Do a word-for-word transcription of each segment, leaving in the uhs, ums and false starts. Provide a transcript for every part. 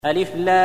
ألف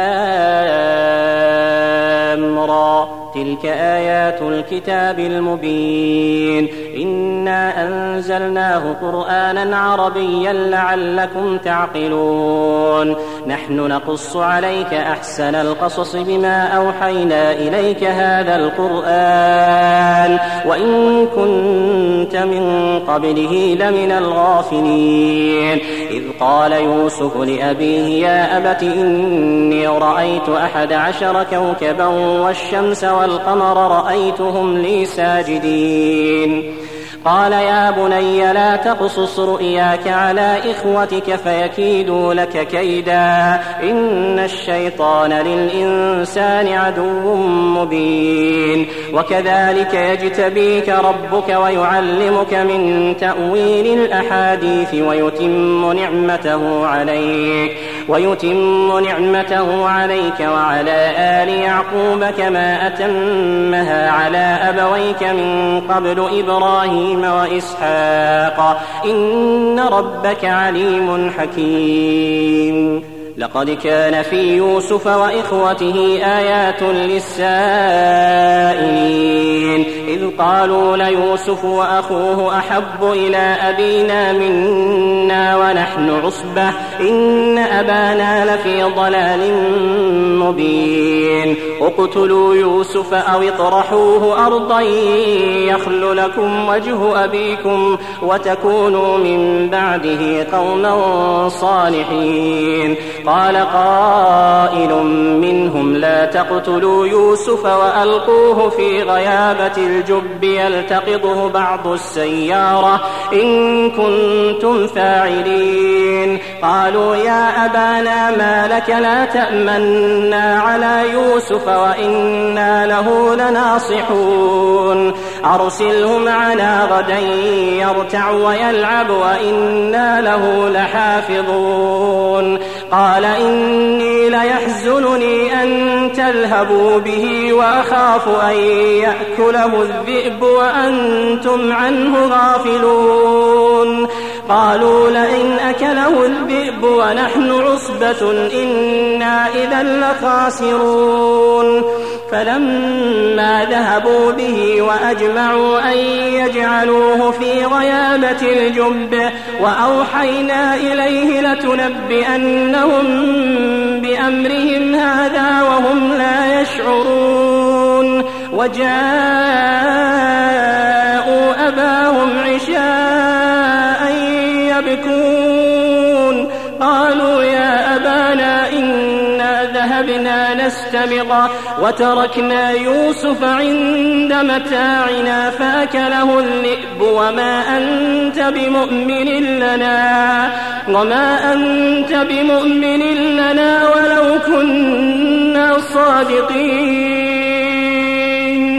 لام را تلك آيات الكتاب المبين إنا أنزلناه قرآنا عربيا لعلكم تعقلون نحن نقص عليك أحسن القصص بما أوحينا إليك هذا القرآن وإن كنت من قبله لمن الغافلين إذ قال يوسف لأبيه يا أبت إني رأيت أحد عشر كوكبا والشمس والقمر رأيتهم لي ساجدين قال يا بني لا تقصص رؤياك على إخوتك فيكيدوا لك كيدا إن الشيطان للإنسان عدو مبين وكذلك يجتبيك ربك ويعلمك من تأويل الأحاديث ويتم نعمته عليك ويتم نعمته عليك وعلى آل يعقوب كما أتمها على أبويك من قبل إبراهيم وإسحاق إن ربك عليم حكيم لقد كان في يوسف وإخوته آيات للسائلين إذ قالوا ليوسف وأخوه أحب إلى أبينا منا ونحن عصبة إن أبانا لفي ضلال مبين اقتلوا يوسف أو اطرحوه أرضا يخل لكم وجه أبيكم وتكونوا من بعده قوما صالحين قال قائل منهم لا تقتلوا يوسف وألقوه في غيابة الجب يلتقطه بعض السيارة إن كنتم فاعلين قالوا يا أبانا ما لك لا تأمنا على يوسف وإنا له لناصحون أرسله معنا غدا يرتع ويلعب وإنا له لحافظون قال إني ليحزنني أن تذهبوا به وأخاف أن يأكله الذئب وأنتم عنه غافلون قالوا لئن أكله الذئب ونحن عصبة إنا إذا لخاسرون فلما ذهبوا به وأجمعوا أن يجعلوه في غيابة الجب وأوحينا إليه لتنبئنهم بأمرهم هذا وهم لا يشعرون وجاءوا أباهم عشاء يبكون قالوا يا أبانا إنا ذهبنا نستبق وتركنا يوسف عند متاعنا فأكله الذئب وما أنت بمؤمن لنا وما أنت بمؤمن لنا ولو كنا صادقين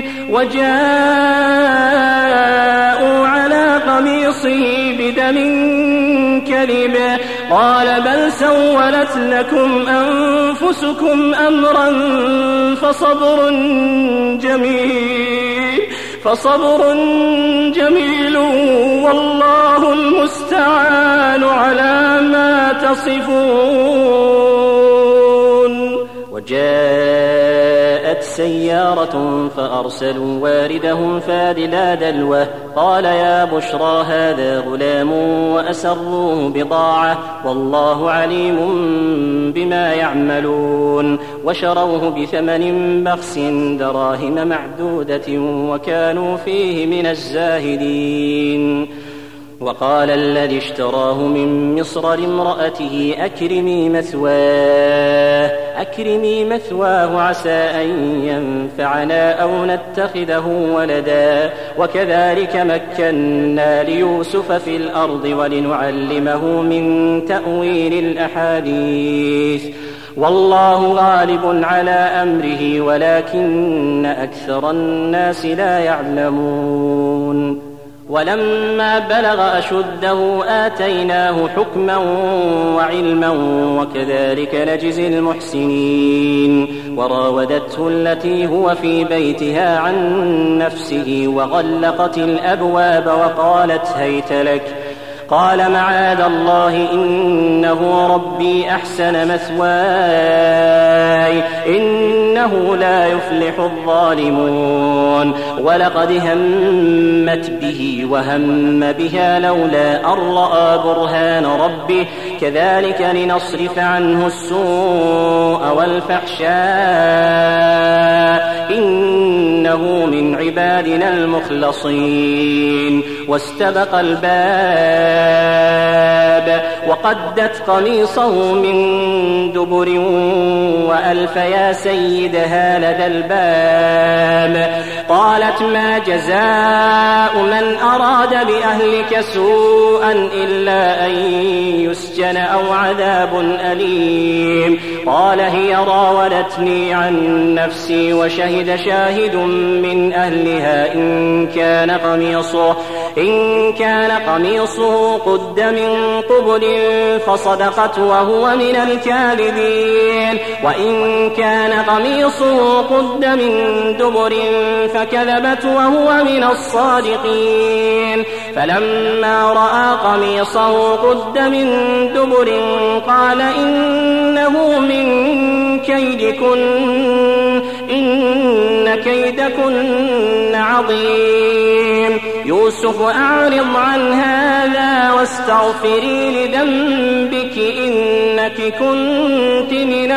وجاءوا على قميصه بدم كذب قال بل سولت لكم أنفسكم أمرا فصبر جميل فصبر جميل والله المستعان على ما تصفون وجاءت سيارة فأرسلوا واردهم فادلى دلوه قال يا بشرى هذا غلام وأسروه بضاعة والله عليم بما يعملون وشروه بثمن بخس دراهم معدودة وكانوا فيه من الزاهدين وقال الذي اشتراه من مصر لامرأته أكرمي مثواه أكرمي مثواه عسى أن ينفعنا أو نتخذه ولدا وكذلك مكنا ليوسف في الأرض ولنعلمه من تأويل الأحاديث والله غالب على أمره ولكن أكثر الناس لا يعلمون ولما بلغ أشده آتيناه حكما وعلما وكذلك نجزي المحسنين وراودته التي هو في بيتها عن نفسه وغلقت الأبواب وقالت هيت لك قال معاذ الله إنه ربي أحسن مثواي إنه لا يفلح الظالمون ولقد همت به وهم بها لولا أن رأى برهان ربه كذلك لنصرف عنه السوء والفحشاء إنه من عبادنا المخلصين واستبق الباب وقدت قميصه من دبر وألف يا سيدها لدى الباب قالت ما جزاء من أراد بأهلك سوءا إلا أن يسجن أو عذاب أليم قال هي راودتني عن نفسي وشهد شاهد من أهلها إن كان قميصه إن كان قميصه قد من قبل فصدقت وهو من الكاذبين وإن كان قميصه قد من دبر فكذبت وهو من الصادقين فلما رأى قميصه قد من دبر قال إنه من كيدكن إن كيدكن عظيم يوسف أعرض عن هذا واستغفري لذنبك إنك كنت من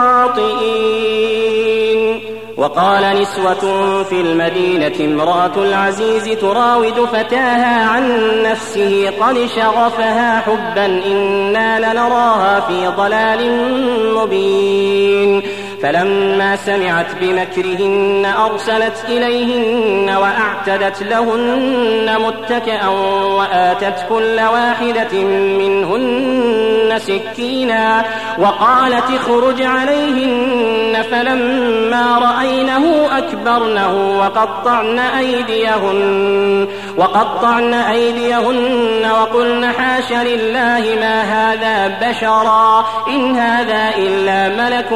الخاطئين وقال نسوة في المدينة امرأة العزيز تراود فتاها عن نفسه قد شغفها حبا إنا لنراها في ضلال مبين فلما سمعت بمكرهن أرسلت إليهن وأعتدت لهن متكئا وآتت كل واحدة منهن سكينا وقالت اخرج عليهن فلما رأينه أكبرنه وقطعن أيديهن وقطعن أيديهن وقلن حاش لله ما هذا بشرا إن هذا إلا ملك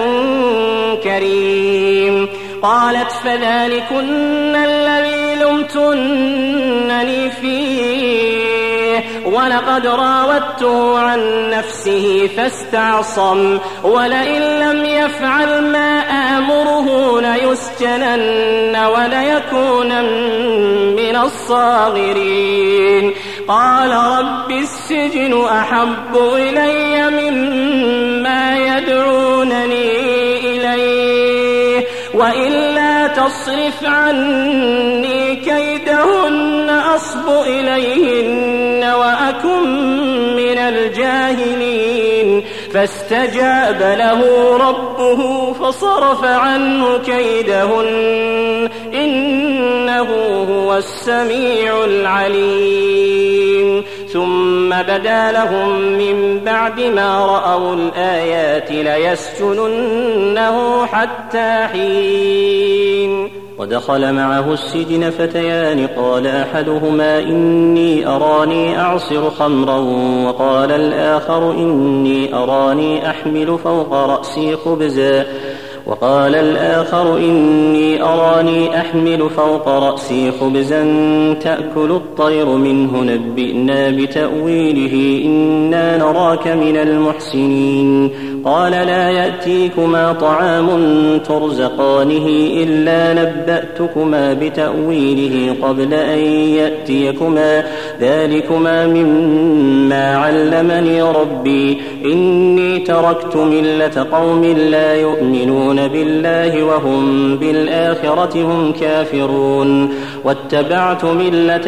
كريم قالت فذلكن الذي لمتنني فيه ولقد راودته عن نفسه فاستعصم ولئن لم يفعل ما آمره ليسجنن وليكونن من الصاغرين قال رب السجن أحب إلي مما يدعونني إليه وإلا تصرف عني كيدهن أصب إليهن وأكن من الجاهلين فاستجاب له ربه فصرف عنه كيدهن إنه هو السميع العليم ثم بدا لهم من بعد ما رأوا الآيات ليسجننه حتى حين ودخل معه السجن فتيان قال أحدهما إني أراني أعصر خمرا وقال الآخر إني أراني أحمل فوق رأسي خبزا وقال الآخر إني أراني أحمل فوق رأسي خبزا تأكل الطير منه نبئنا بتأويله إنا نراك من المحسنين قال لا يأتيكما طعام ترزقانه إلا نبأتكما بتأويله قبل أن يأتيكما ذلكما مما علمني ربي إني تركت ملة قوم لا يؤمنون بالله وهم بالآخرة هم كافرون واتبعت ملة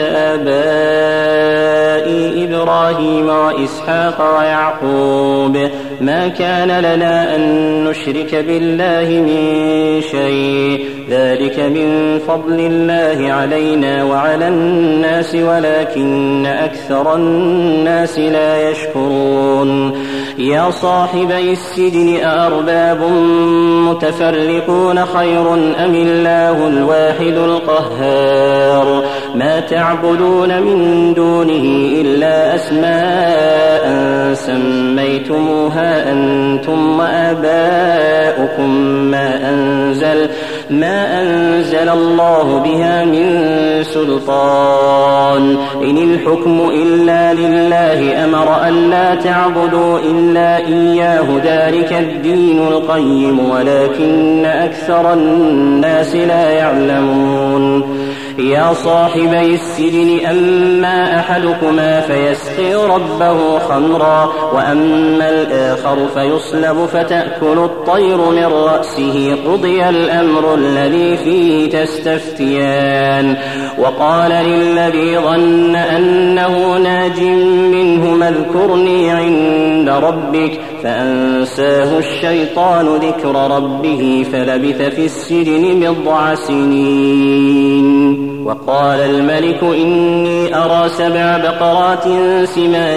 آبائي إبراهيم وإسحاق ويعقوب ما كان لنا أن نشرك بالله من شيء ذلك من فضل الله علينا وعلى الناس ولكن أكثر الناس لا يشكرون يا صاحبي السجن أأرباب متفرقون خير أم الله الواحد القهار ما تعبدون من دونه إلا أسماء سميتموها أنتم وآباؤكم ما أنزل ما أنزل الله بها من سلطان إن الحكم إلا لله أمر ألا تعبدوا إلا إياه ذلك الدين القيم ولكن أكثر الناس لا يعلمون يا صاحبي السجن أما أحدكما فيسقي ربه خمرا وأما الآخر فيصلب فتأكل الطير من رأسه قضي الأمر الذي فيه تستفتيان وقال للذي ظن أنه ناج منهما اذكرني عند ربك فأنساه الشيطان ذكر ربه فلبث في السجن بضع سنين وقال الملك إني أرى سبع بقرات سمان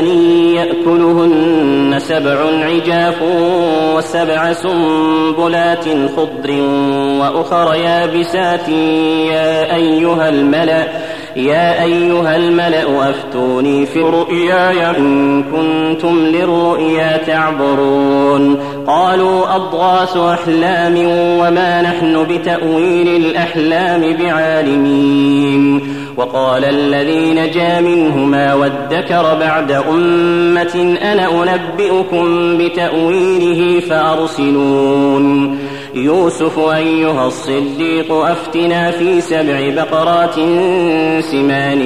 يأكلهن سبع عجاف وسبع سنبلات خضر وأخر يابسات يا أيها الملأ يا أيها الملأ أفتوني في رؤياي إن كنتم للرؤيا تعبرون قالوا أضغاث أحلام وما نحن بتأويل الأحلام بعالمين وقال الذي نجا منهما وادكر بعد أمة أنا أنبئكم بتأويله فأرسلون يوسف أيها الصديق أفتنا في سبع بقرات سمان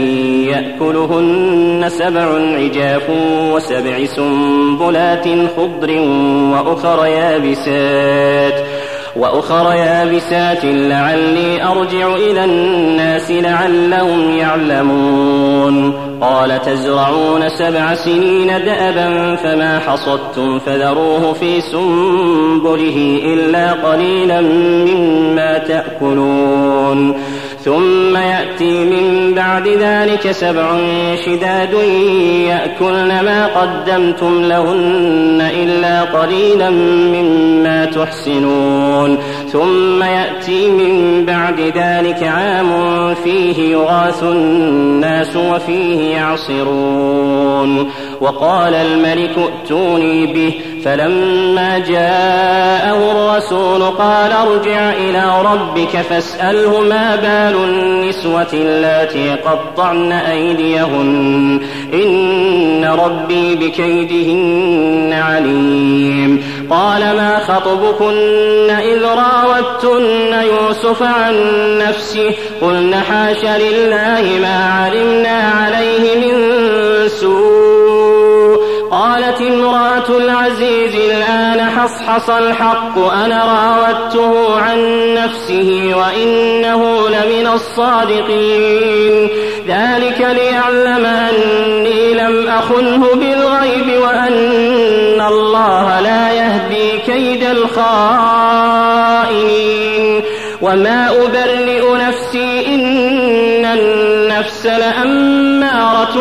يأكلهن سبع عجاف وسبع سنبلات خضر وأخر يابسات وأخر يابسات لعلي أرجع إلى الناس لعلهم يعلمون قال تزرعون سبع سنين دأبا فما حصدتم فذروه في سنبله إلا قليلا مما تأكلون ثم يأتي من بعد ذلك سبع شداد يأكلن ما قدمتم لهن إلا قليلا مما تحسنون ثم يأتي من بعد ذلك عام فيه يغاث الناس وفيه يعصرون وقال الملك ائتوني به فلما جاءه الرسول قال ارجع إلى ربك فاسأله ما بال النسوة اللاتي قطعن أيديهن إن ربي بكيدهن عليم قال ما خطبكن إذ راوتن يوسف عن نفسه قلن حاش لله ما علمنا عليه من سوء قالت امرأة العزيز الآن حصحص الحق أنا راودته عن نفسه وإنه لمن الصادقين ذلك ليعلم أني لم أخنه بالغيب وأن الله لا يهدي كيد الخائنين وما أبرئ نفسي إن النفس لأمارة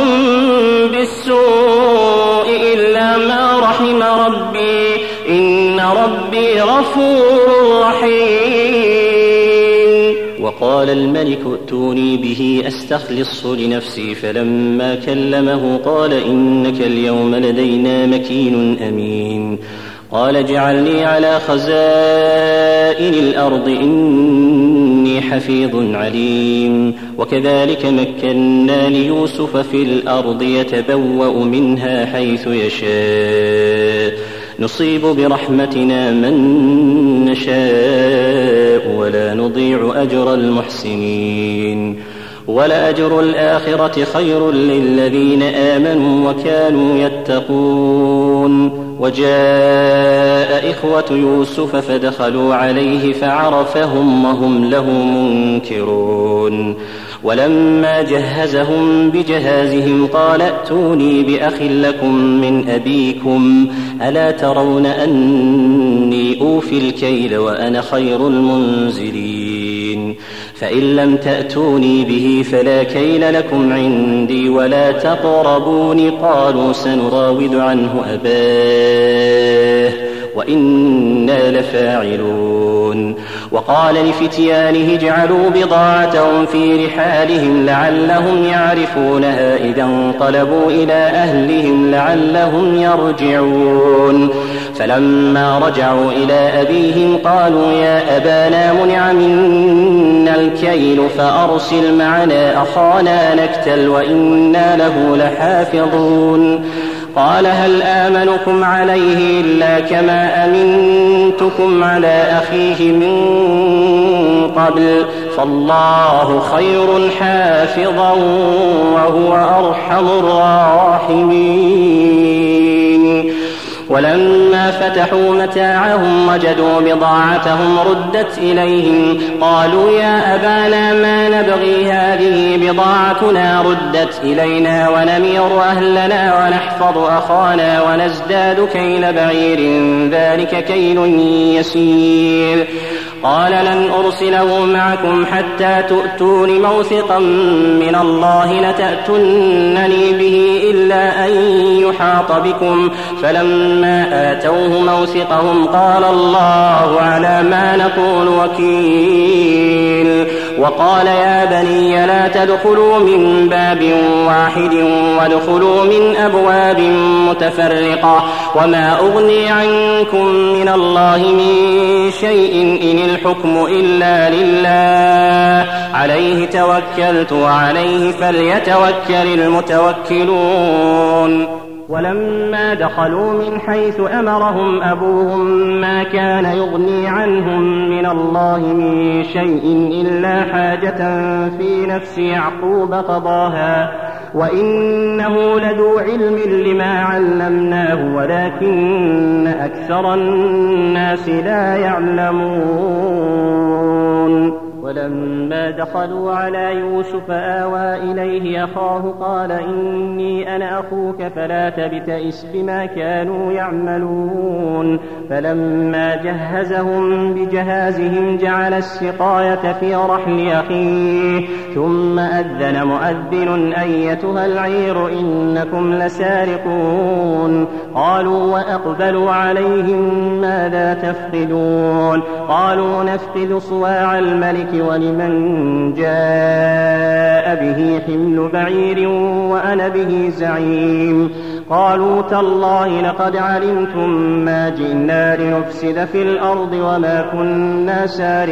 بالسوء إلا ما رحم ربي إن ربي غفور رحيم وقال الملك ائتوني به أستخلصه لنفسي فلما كلمه قال إنك اليوم لدينا مكين أمين قال اجعلني على خزائن الأرض إني حفيظ عليم وكذلك مكنا ليوسف في الأرض يتبوأ منها حيث يشاء نصيب برحمتنا من نشاء ولا نضيع أجر المحسنين ولأجر الآخرة خير للذين آمنوا وكانوا يتقون وجاء إخوة يوسف فدخلوا عليه فعرفهم وهم له منكرون ولما جهزهم بجهازهم قال ائتوني بأخ لكم من أبيكم ألا ترون أني أوفي الكيل وأنا خير المنزلين فإن لم تأتوني به فلا كيل لكم عندي ولا تقربون قالوا سنراود عنه أباه وإنا لفاعلون. وقال لفتيانه اجعلوا بضاعتهم في رحالهم لعلهم يعرفونها إذا انقلبوا إلى أهلهم لعلهم يرجعون. فلما رجعوا إلى أبيهم قالوا يا أبانا منع منا الكيل فأرسل معنا أخانا نكتل وإنا له لحافظون. قال هل آمنكم عليه إلا كما أمنتكم على أخيه من قبل فالله خير حافظا وهو أرحم الراحمين. ولما فتحوا متاعهم وجدوا بضاعتهم ردت إليهم قالوا يا أبانا ما نبغي هذه بضاعتنا ردت إلينا ونمير أهلنا ونحفظ أخانا ونزداد كيل بعير ذلك كيل يسير. قال لن أرسله معكم حتى تؤتون موثقا من الله لتأتونني به إلا أن يحاط بكم. فلما آتوه موثقهم قال الله على ما نقول وكيل. وقال يا بني لا تدخلوا من باب واحد وادخلوا من أبواب متفرقة وما أغني عنكم من الله من شيء إن الحكم إلا لله عليه توكلت وعليه فليتوكل المتوكلون. ولما دخلوا من حيث أمرهم أبوهم ما كان يغني عنهم من الله من شيء إلا حاجة في نفس يعقوب قضاها وإنه لذو علم لما علمناه ولكن أكثر الناس لا يعلمون. ولما دخلوا على يوسف آوى إليه أخاه قال إني أنا أخوك فلا تبتئس بما كانوا يعملون. فلما جهزهم بجهازهم جعل السقاية في رحل أخيه ثم أذن مؤذن أيتها العير إنكم لسارقون. قالوا وأقبلوا عليهم ماذا تفقدون قالوا نفقد صواع الملك ولمن جاء به حمل بعير وأنا به زعيم. قالوا تالله لقد علمتم ما جئنا لنفسد في الأرض وما كنا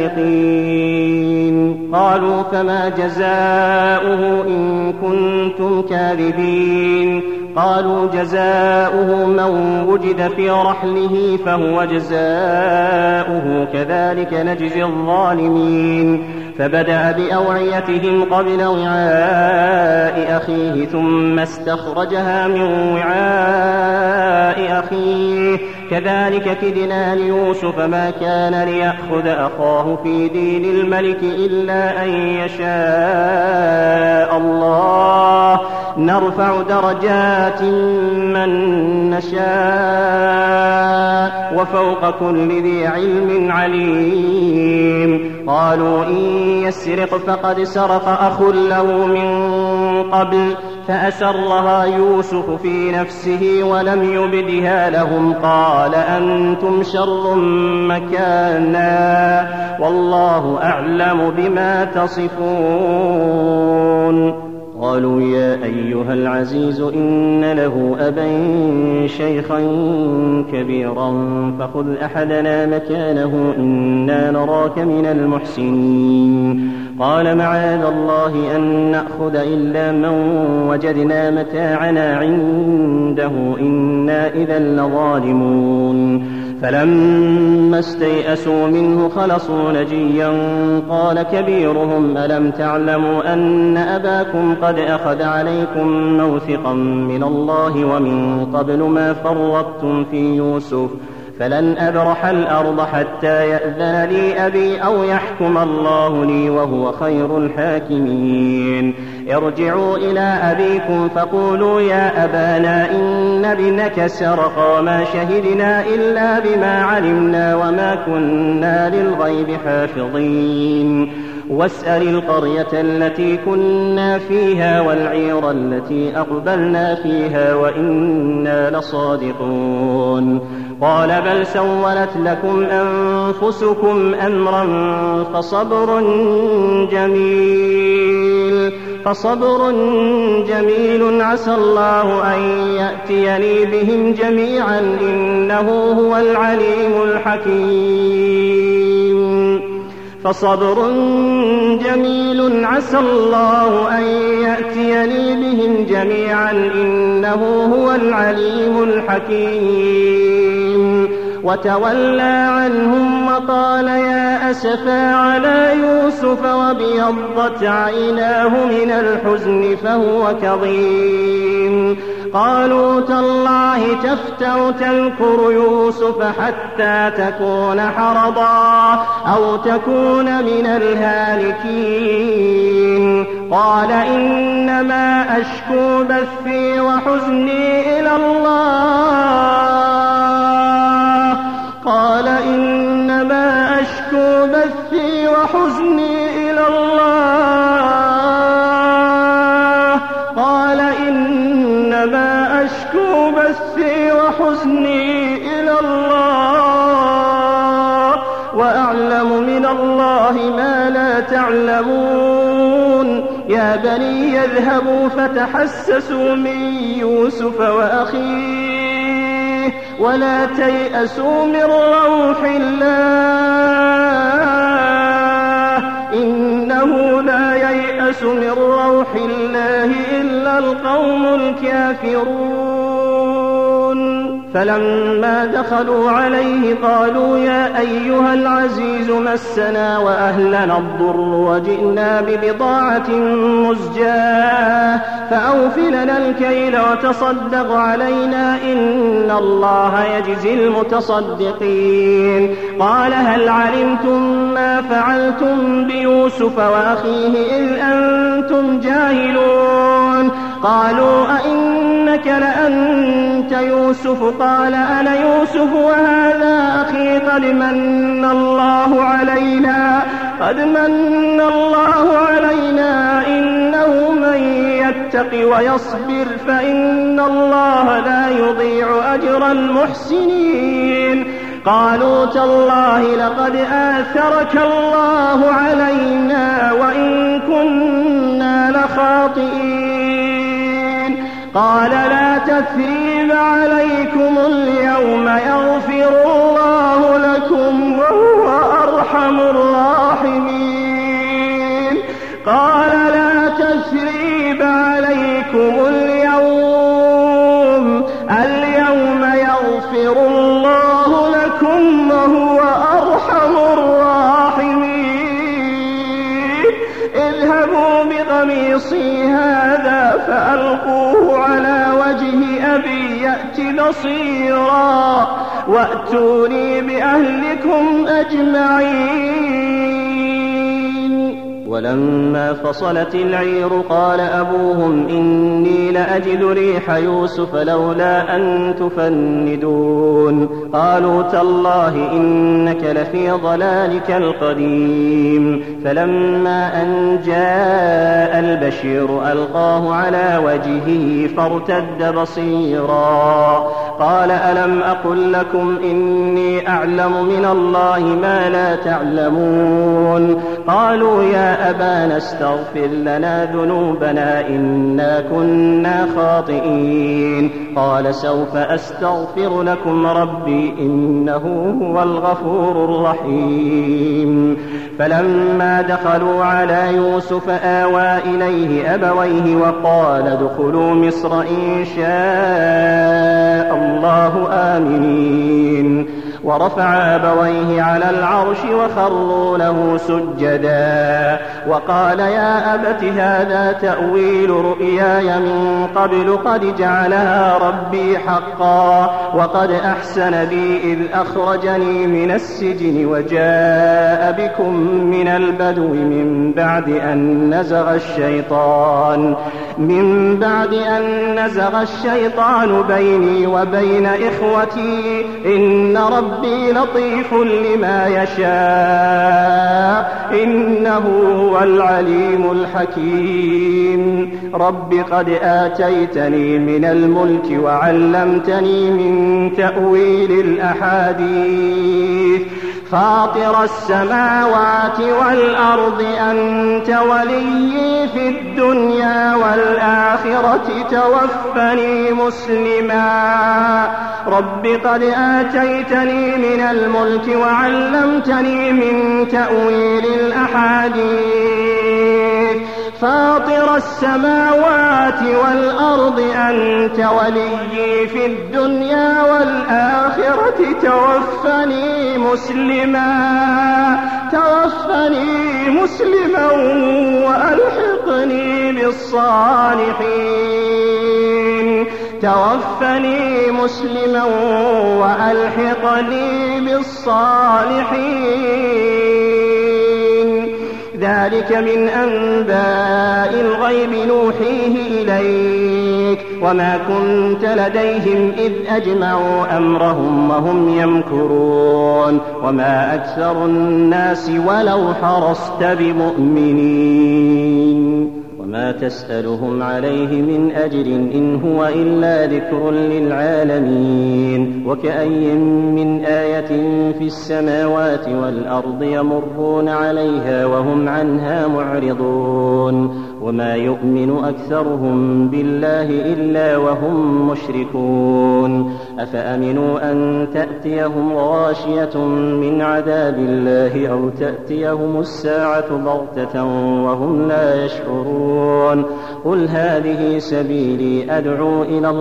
سارقين. قالوا فما جزاؤه إن كنتم كاذبين. قالوا جزاؤه من وجد في رحله فهو جزاؤه كذلك نجزي الظالمين. فبدأ بأوعيتهم قبل وعاء أخيه ثم استخرجها من وعاء أخيه كذلك كدنا ليوسف ما كان ليأخذ أخاه في دين الملك إلا أن يشاء الله نرفع درجات من نشاء وفوق كل ذي علم عليم. قالوا إن يسرق فقد سرق أخ له من قبل فأسرها يوسف في نفسه ولم يبدها لهم قال أنتم شر مكانا والله أعلم بما تصفون. قالوا يا أيها العزيز إن له أبا شيخا كبيرا فخذ أحدنا مكانه إنا نراك من المحسنين. قال معاذ الله أن نأخذ إلا من وجدنا متاعنا عنده إنا إذا لظالمون. فلما استيئسوا منه خلصوا نجيا قال كبيرهم ألم تعلموا أن أباكم قد أخذ عليكم موثقا من الله ومن قبل ما فرطتم في يوسف فلن أبرح الأرض حتى يأذن لي أبي أو يحكم الله لي وهو خير الحاكمين. ارجعوا إلى أبيكم فقولوا يا أبانا إن ابنك سرق وما شهدنا إلا بما علمنا وما كنا للغيب حافظين. واسأل القرية التي كنا فيها والعير التي أقبلنا فيها وإنا لصادقون قال بل سولت لكم أنفسكم أمرا فصبر جميل فصبر جميل عسى الله أن يأتيني بهم جميعا إنه هو العليم الحكيم فصبر جميل عسى الله أن يأتيني بهم جميعا إنه هو العليم الحكيم وتولى عنهم وقال يا أسفا على يوسف وابيضت عيناه من الحزن فهو كظيم قالوا تالله تفتأ تذكر يوسف حتى تكون حرضا أو تكون من الهالكين قال إنما أشكو بثي وحزني إلى الله قال إنما أشكو بثي وحزني إلى الله قال إنما أشكو بثي وحزني إلى الله وأعلم من الله ما لا تعلمون يا بني يذهبوا فتحسسوا من يوسف وأخيه ولا تيأسوا من روح الله إنه لا ييأس من روح الله إلا القوم الكافرون فلما دخلوا عليه قالوا يا أيها العزيز مسنا وأهلنا الضر وجئنا ببضاعة مزجاة فأوفلنا الكيل وتصدق علينا إن الله يجزي المتصدقين قال هل علمتم ما فعلتم بيوسف وأخيه إذ أنتم جاهلون قالوا أئنك لأنت يوسف قال أنا يوسف وهذا أخي قد من الله علينا قد من الله علينا إنه من يتق ويصبر فإن الله لا يضيع أجر المحسنين قالوا تالله لقد آثرك الله علينا وإن كنا لخاطئين قال لا تثريب عليكم اليوم يغفر الله لكم وهو أرحم الراحمين قال لا تثريب عليكم اليوم اليوم يغفر الله لكم وهو أرحم الراحمين اذهبوا بقميصي هذا فألقوه على وجه أبي يأت بصيرا وأتوني بأهلكم أجمعين ولما فصلت العير قال أبوهم إني لأجد ريح يوسف لولا أن تفندون قالوا تالله إنك لفي ضلالك القديم فلما أن جاء البشير ألقاه على وجهه فارتد بصيرا قال ألم أقل لكم إني أعلم من الله ما لا تعلمون قالوا يا أبانا استغفر لنا ذنوبنا إنا كنا خاطئين قال سوف أستغفر لكم ربي إنه هو الغفور الرحيم فلما دخلوا على يوسف آوى إليه أبويه وقال ادخلوا مصر إن شاء الله آمنين ورفع أبويه على العرش وخروا له سجدا وقال يا أبت هذا تأويل رؤياي من قبل قد جعلها ربي حقا وقد أحسن بي إذ أخرجني من السجن وجاء بكم من البدو من بعد أن نزغ الشيطان من بعد أن نزغ الشيطان بيني وبين إخوتي إن ربي ربي لطيف لما يشاء إنه هو العليم الحكيم رب قد آتيتني من الملك وعلمتني من تأويل الأحاديث فاطر السماوات والأرض أنت ولي في الدنيا والآخرة توفني مسلما رب قد آتيتني من الملك وعلمتني من تأويل الأحاديث فاطر السماوات والأرض أنت ولي في الدنيا والآخرة توفني مسلما توفني مسلما وألحقني بالصالحين توفني مسلما وألحقني بالصالحين ذلك من أنباء الغيب نوحيه إليك وما كنت لديهم إذ أجمعوا أمرهم وهم يمكرون وما أكثر الناس ولو حرصت بمؤمنين وما تسألهم عليه من أجر إن هو إلا ذكر للعالمين وكأي من آية في السماوات والأرض يمرون عليها وهم عنها معرضون وما يؤمن أكثرهم بالله إلا وهم مشركون أفأمنوا أن تأتيهم غاشية من عذاب الله أو تأتيهم الساعة بغتة وهم لا يشعرون قل هذه سبيلي أدعو إلى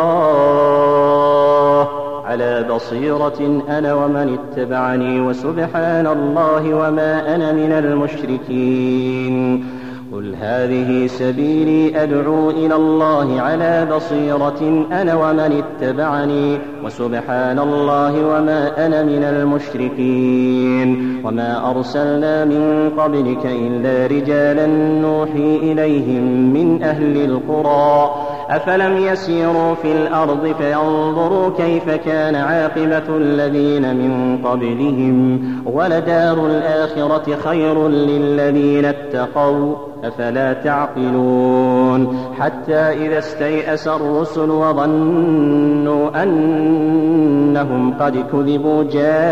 الله على بصيرة أنا ومن اتبعني وسبحان الله وما أنا من المشركين قل هذه سبيلي أدعو إلى الله على بصيرة أنا ومن اتبعني وسبحان الله وما أنا من المشركين وما أرسلنا من قبلك إلا رجالا نوحي إليهم من أهل القرى أفلم يسيروا في الأرض فينظروا كيف كان عاقبة الذين من قبلهم ولدار الآخرة خير للذين اتقوا أفلا تعقلون حتى إذا استيأس الرسل وظنوا أنهم قد كذبوا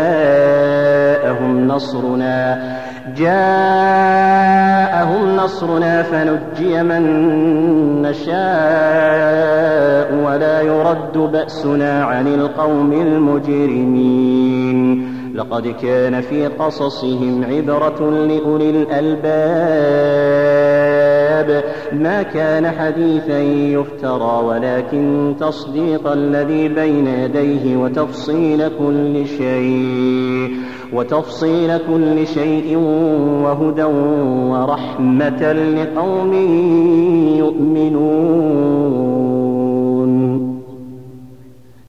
جاءهم نصرنا جاءهم نصرنا فنجي من نشاء ولا يرد بأسنا عن القوم المجرمين لقد كان في قصصهم عبرة لأولي الألباب ما كان حديثا يفترى ولكن تصديق الذي بين يديه وتفصيل كل شيء وتفصيل كل شيء وهدى ورحمة لقوم يؤمنون